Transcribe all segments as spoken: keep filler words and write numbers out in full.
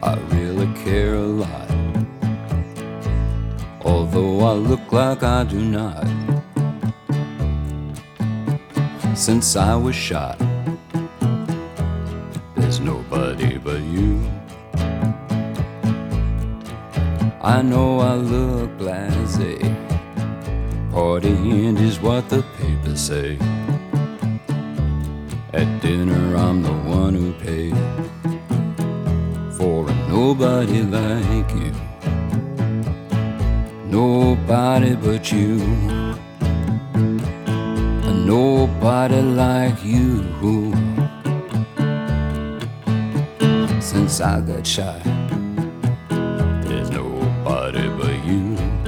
I really care a lot, although I look like I do not. Since I was shot, there's nobody but you. I know I look blasé, partying is what the papers say. At dinner I'm the one who paid for a nobody like you. Nobody but you. A nobody like you. Since I got shot, there's nobody but you.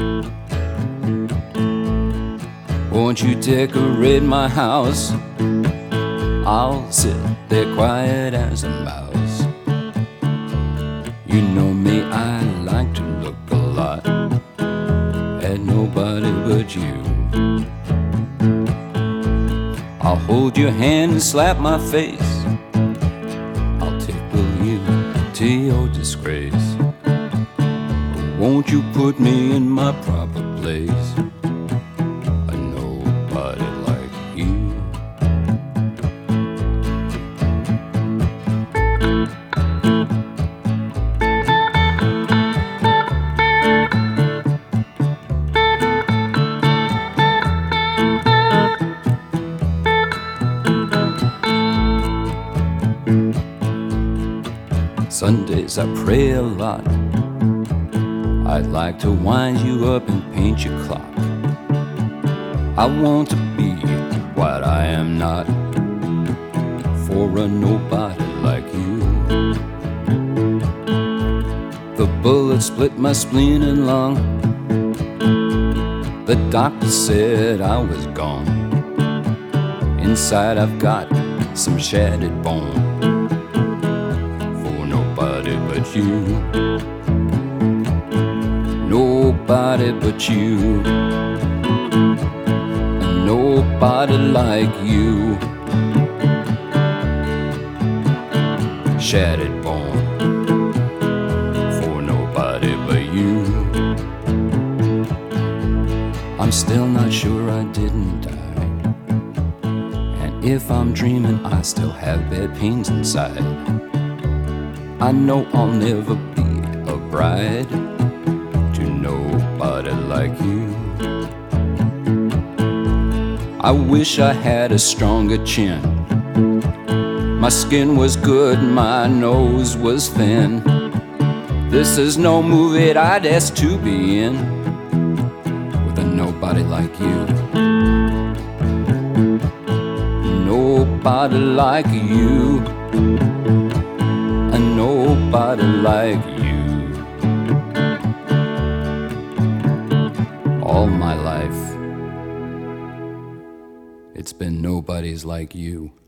Won't you decorate my house? I'll sit there quiet as a mouse. You know me, I like to look a lot at nobody but you. I'll hold your hand and slap my face. I'll tickle you to your disgrace. Won't you put me in my proper place? A nobody like you. Sundays I pray a lot. I'd like to wind you up and paint your clock. I want to be what I am not, for a nobody like you. The bullet split my spleen and lung. The doctor said I was gone. Inside I've got some shattered bone, but you. Nobody but you. And nobody like you. Shattered bone for nobody but you. I'm still not sure I didn't die, and if I'm dreaming I still have bad pains inside. I know I'll never be a bride to nobody like you. I wish I had a stronger chin. My skin was good, my nose was thin. This is no movie I'd ask to be in with a nobody like you. Nobody like you. Nobody like you. All my life, it's been nobody's like you.